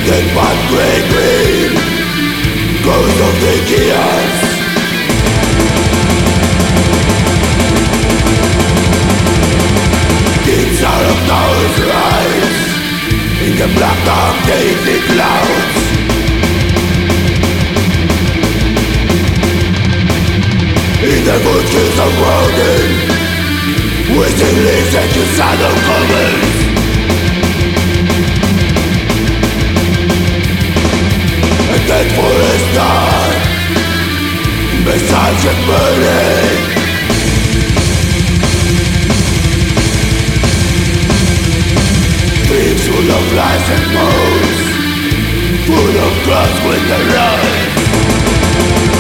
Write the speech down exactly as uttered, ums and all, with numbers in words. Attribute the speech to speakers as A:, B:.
A: That but green green Ghost of the chaos. Inside of towers rise in the black of daily clouds. In the butchers of Rogan, wasting leaves and you saddle covers. And that forest dark, beside you burning. Dreams full of lies and moles, full of cross with the rise.